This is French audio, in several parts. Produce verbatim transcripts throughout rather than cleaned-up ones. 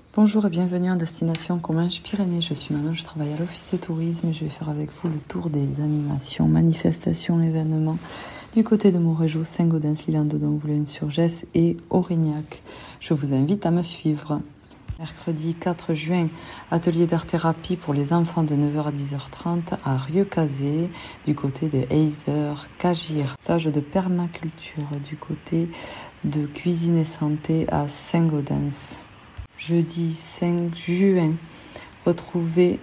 Bonjour et bienvenue en destination Comminges Pyrénées. Je suis Manon, je travaille à l'office de tourisme. Je vais faire avec vous le tour des animations, manifestations, événements du côté de Montrégeau, Saint-Gaudens, L'Isle-en-Dodon, Boulogne-sur-Gesse et Aurignac. Je vous invite à me suivre. Mercredi quatre juin, atelier d'art-thérapie pour les enfants de neuf heures à dix heures trente à Rieucazé, du côté de Heizer, Cagir. Stage de permaculture du côté de cuisine et santé à Saint-Gaudens. Jeudi cinq juin, retrouvez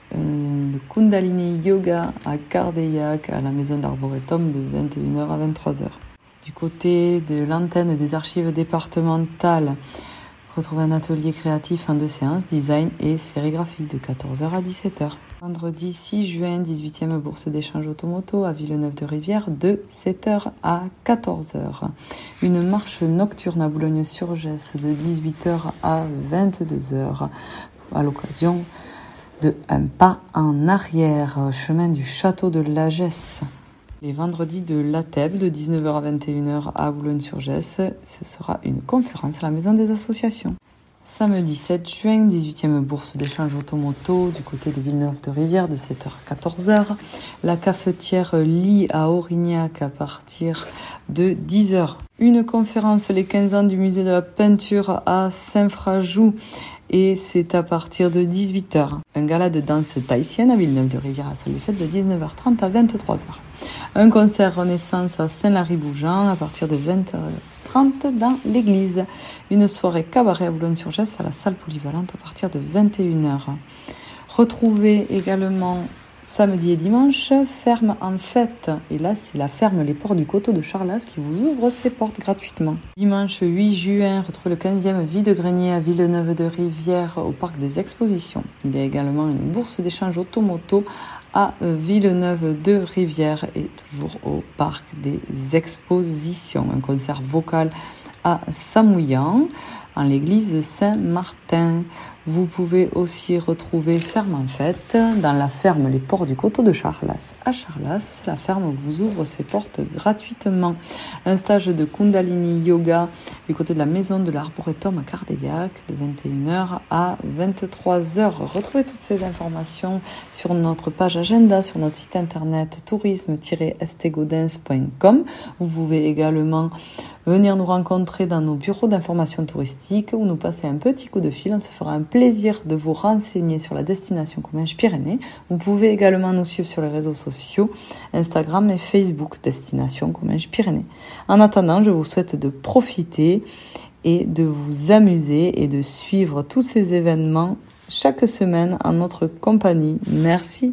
euh, le Kundalini Yoga à Cardeillac, à la maison d'Arboretum de vingt et une heures à vingt-trois heures. Du côté de l'antenne des archives départementales, retrouvez un atelier créatif en deux séances, design et sérigraphie de quatorze heures à dix-sept heures. Vendredi six juin, dix-huitième bourse d'échange automoto à Villeneuve-de-Rivière de sept heures à quatorze heures. Une marche nocturne à Boulogne-sur-Gesse de dix-huit heures à vingt-deux heures à l'occasion de Un pas en arrière, chemin du château de la Gesse. Les vendredis de l'A T E B de dix-neuf heures à vingt et une heures à Boulogne-sur-Gesse, ce sera une conférence à la maison des associations. Samedi sept juin, dix-huitième bourse d'échange automoto du côté de Villeneuve-de-Rivière de sept heures à quatorze heures. La cafetière Lit à Aurignac à partir de dix heures. Une conférence les quinze ans du musée de la peinture à Saint-Frajoux et c'est à partir de dix-huit heures. Un gala de danse tahitienne à Villeneuve-de-Rivière à la salle des fêtes de dix-neuf heures trente à vingt-trois heures. Un concert Renaissance à Saint-Lary-Bougeant à partir de vingt heures trente dans l'église. Une soirée cabaret à Boulogne-sur-Gesse à la salle polyvalente à partir de vingt et une heures. Retrouvez également samedi et dimanche, ferme en fête. Et là, c'est la ferme Les Ports du Coteau de Charlas qui vous ouvre ses portes gratuitement. Dimanche huit juin, retrouvez le quinzième vide-grenier à Villeneuve-de-Rivière au parc des expositions. Il y a également une bourse d'échange automoto à Villeneuve-de-Rivière et toujours au parc des expositions. Un concert vocal à Samouillan, en l'église Saint-Martin. Vous pouvez aussi retrouver Ferme en Fête dans la ferme Les Ports du Coteau de Charlas. À Charlas, la ferme vous ouvre ses portes gratuitement. Un stage de Kundalini Yoga du côté de la maison de l'Arboretum à Cardeillac de vingt et une heures à vingt-trois heures. Retrouvez toutes ces informations sur notre page agenda, sur notre site internet tourisme tiret s t gaudens point com. Vous pouvez également venir nous rencontrer dans nos bureaux d'information touristique ou nous passer un petit coup de fil. On se fera un plaisir de vous renseigner sur la destination Comminges Pyrénées. Vous pouvez également nous suivre sur les réseaux sociaux, Instagram et Facebook, destination Comminges Pyrénées. En attendant, je vous souhaite de profiter et de vous amuser et de suivre tous ces événements chaque semaine en notre compagnie. Merci.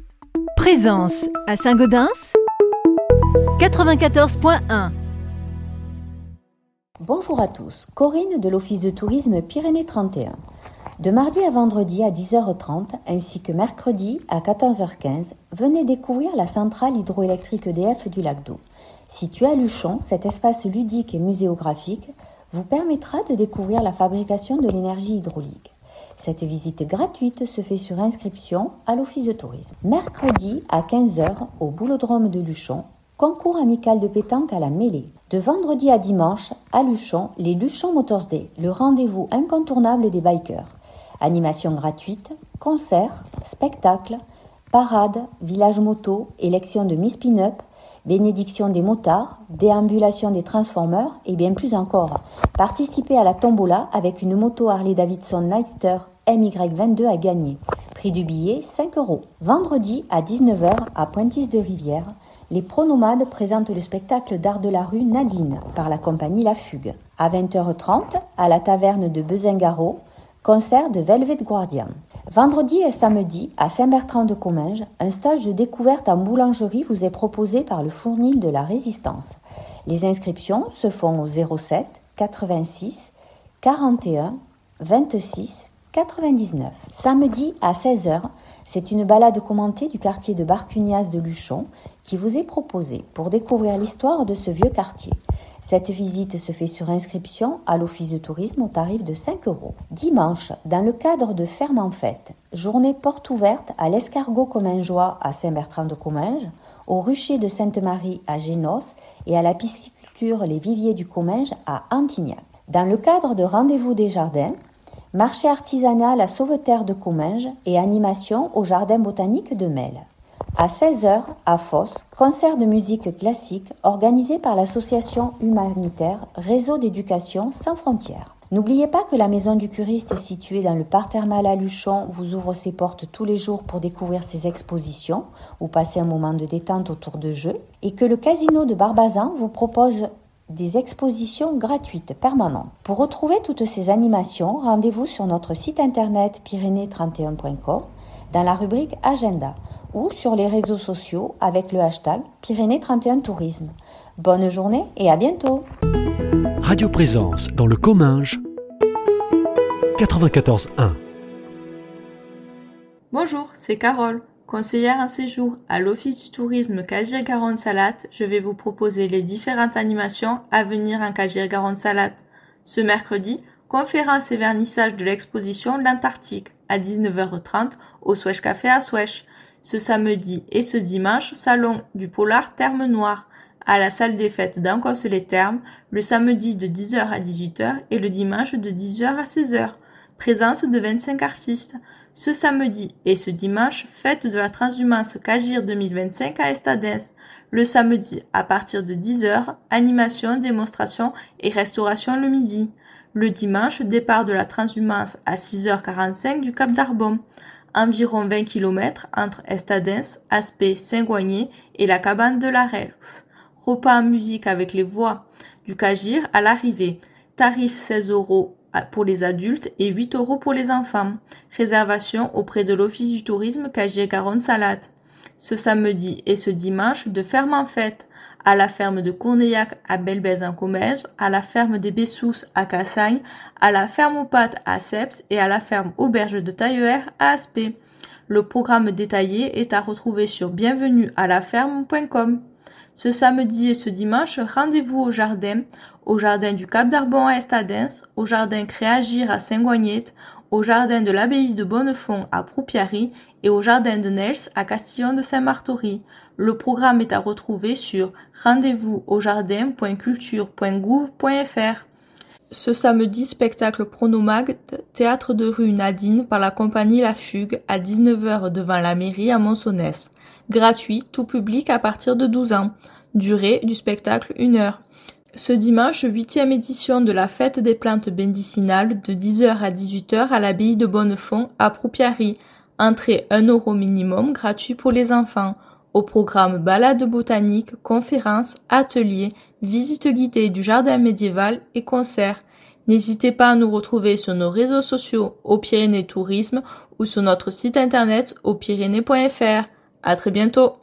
Présence à Saint-Gaudens, quatre-vingt-quatorze point un. Bonjour à tous, Corinne de l'Office de tourisme Pyrénées trente et un. De mardi à vendredi à dix heures trente ainsi que mercredi à quatorze heures quinze, venez découvrir la centrale hydroélectrique E D F du lac d'Eau. Situé à Luchon, cet espace ludique et muséographique vous permettra de découvrir la fabrication de l'énergie hydraulique. Cette visite gratuite se fait sur inscription à l'Office de tourisme. Mercredi à quinze heures au Boulodrome de Luchon, concours amical de pétanque à la mêlée. De vendredi à dimanche, à Luchon, les Luchon Motors Day, le rendez-vous incontournable des bikers. Animation gratuite, concerts, spectacles, parades, village moto, élection de Miss Pin-Up, bénédiction des motards, déambulation des transformers et bien plus encore. Participez à la tombola avec une moto Harley-Davidson Nightster M Y vingt-deux à gagner. Prix du billet, cinq euros. Vendredi à dix-neuf heures à Pointis-de-Rivière, les pronomades présentent le spectacle d'art de la rue Nadine par la compagnie La Fugue. À vingt heures trente, à la taverne de Bezingaro, concert de Velvet Guardian. Vendredi et samedi, à Saint-Bertrand-de-Comminges, un stage de découverte en boulangerie vous est proposé par le Fournil de la Résistance. Les inscriptions se font au zéro sept quatre-vingt-six quarante et un vingt-six quatre-vingt-dix-neuf. Samedi à seize heures, c'est une balade commentée du quartier de Barcugnas de Luchon qui vous est proposée pour découvrir l'histoire de ce vieux quartier. Cette visite se fait sur inscription à l'Office de tourisme au tarif de cinq euros. Dimanche, dans le cadre de Ferme en Fête, journée porte ouverte à l'Escargot Commingeois à Saint-Bertrand-de-Comminges, au Rucher de Sainte-Marie à Génos et à la pisciculture Les Viviers du Comminges à Antignac. Dans le cadre de Rendez-vous des Jardins, Marché artisanal à Sauveterre de Comminges et animation au Jardin botanique de Melle. À seize heures, à Fos, concert de musique classique organisé par l'association humanitaire Réseau d'éducation sans frontières. N'oubliez pas que la Maison du Curiste est située dans le parc thermal à Luchon, vous ouvre ses portes tous les jours pour découvrir ses expositions ou passer un moment de détente autour de jeux, et que le Casino de Barbazan vous propose des expositions gratuites permanentes. Pour retrouver toutes ces animations, rendez-vous sur notre site internet pyrénées trente et un point com dans la rubrique Agenda ou sur les réseaux sociaux avec le hashtag Pyrénées trente et un Tourisme. Bonne journée et à bientôt. Radio Présence dans le Comminges quatre-vingt-quatorze un. Bonjour, c'est Carole, conseillère en séjour à l'Office du tourisme Cagir-Garonne-Salatte. Je vais vous proposer les différentes animations à venir en Cagir-Garonne-Salatte. Ce mercredi, conférence et vernissage de l'exposition L'Antarctique à dix-neuf heures trente au Swech Café à Swech. Ce samedi et ce dimanche, salon du polar Terme Noire à la salle des fêtes d'Ancos-les-Thermes, le samedi de dix heures à dix-huit heures et le dimanche de dix heures à seize heures. Présence de vingt-cinq artistes. Ce samedi et ce dimanche, fête de la transhumance Cagir deux mille vingt-cinq à Estadens. Le samedi, à partir de dix heures, animation, démonstration et restauration le midi. Le dimanche, départ de la transhumance à six heures quarante-cinq du Cap d'Arbon. Environ vingt kilomètres entre Estadens, Aspet, Saint-Goigné et la cabane de la Rers. Repas en musique avec les voix du Cagir à l'arrivée. Tarif seize euros pour les adultes et huit euros pour les enfants. Réservation auprès de l'Office du tourisme Cagir-Garonne-Salatte. Ce samedi et ce dimanche, de ferme en fête. À la ferme de Courneillac à Belbèze-en-Comminges, à la ferme des Bessous à Cassagne, à la ferme aux Pâtes à Seps et à la ferme Auberge de Taillefer à Aspet. Le programme détaillé est à retrouver sur bienvenue à la ferme point com. Ce samedi et ce dimanche, rendez-vous au jardin, au jardin du Cap d'Arbon à Estadens, au jardin Créagir à Saint-Goignet, au jardin de l'abbaye de Bonnefond à Proupiary et au jardin de Nels à Castillon de Saint-Martory. Le programme est à retrouver sur rendez-vous au jardin point culture point gouv point f r. Ce samedi, spectacle Pronomag, théâtre de rue Nadine par la compagnie La Fugue à dix-neuf heures devant la mairie à Monsonnès. Gratuit, tout public à partir de douze ans. Durée du spectacle une heure. Ce dimanche, huitième édition de la fête des plantes médicinales de dix heures à dix-huit heures à l'abbaye de Bonnefond à Proupiary. Entrée un euro minimum, gratuit pour les enfants. Au programme balade botanique, conférences, ateliers, visites guidées du jardin médiéval et concerts. N'hésitez pas à nous retrouver sur nos réseaux sociaux au Pyrénées Tourisme ou sur notre site internet au pyrénées point f r. À très bientôt.